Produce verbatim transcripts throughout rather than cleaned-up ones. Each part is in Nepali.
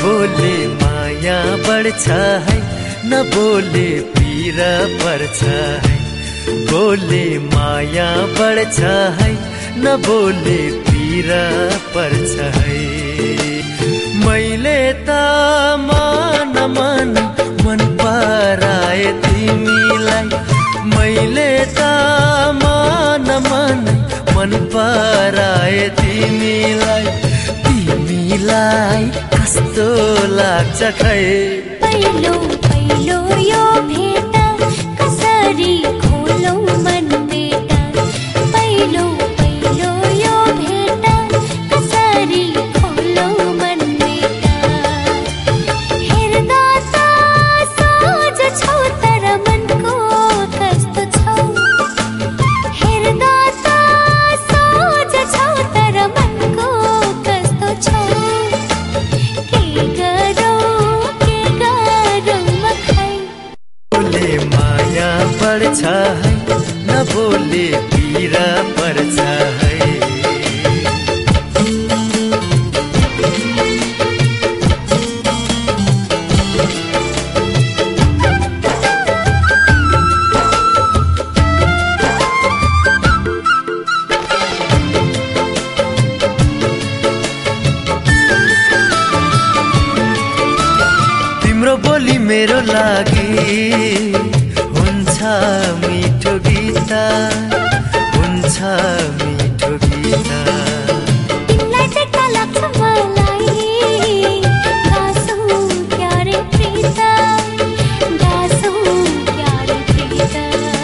बोले माया बढ्छ है, नबोले पीर पर्छ है। बोले माया बढ्छ है, नबोले पीर पर्छ है। मैले त मन मन मन पराए तिमीलाई, मैले त मन मन मन पराए तिमीलाई। तिमीलाई कस्तो लाग्छ खै? पहिलो पहिलो यो भेट कसरी खोलौ मन बेटा, पहिलो पहिलो यो भेट कसरी खोलौ मन बेटा। हेर्दा त सोझ छौ तर मनको कस्तो छौ, हेर्दा त सोझ छौ तर मनको कस्तो छौ। के गरौँ के गरौँ म खै? बोले माया बढ्छ है, नबोले पीर पर्छ है। तिम्रो बोली मेरो लागि हुन्छ मिठो गीत, हुन्छ मिठो गीत। तिमीलाई देख्दा लाग्छ मलाई गाँसौँ क्यारे प्रीत, गाँसौँ क्यारे प्रीत।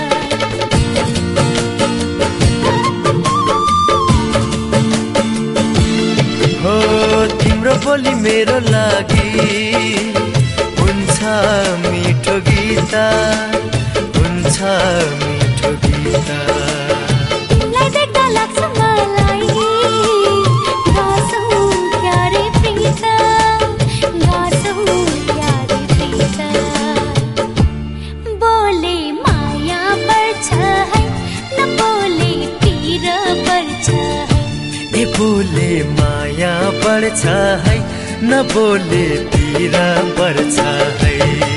हो तिम्रो बोली मेरो लागि हुन्छ मिठो गीत, हुन्छ मिठो गीत। तिमीलाई देख्दा लाग्छ मलाई गाँसौँ क्यारे प्रीत, गाँसौँ क्यारे प्रीत। बोले माया बढ्छ है, नबोले पीर पर्छ है। ए बोले माया बढ्छ है, नबोले पीर पर्छ है।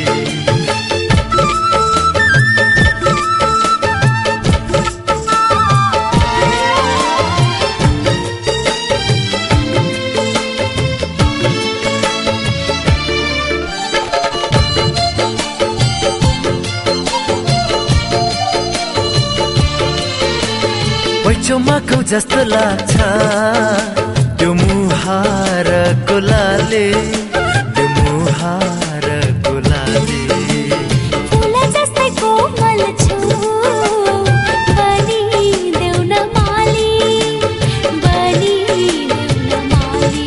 पैचोमाको जस्तो लाग्छ त्यो मुहारको लाले, त्यो मुहारको लाले। फुल जस्तै कोमल छु बनिदेऊ न माली, बनिदेऊ न माली।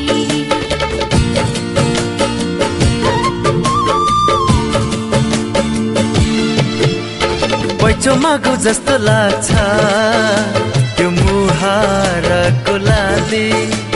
पैचोमाको जस्तो लाग्छ त्यो मुहारको लाले,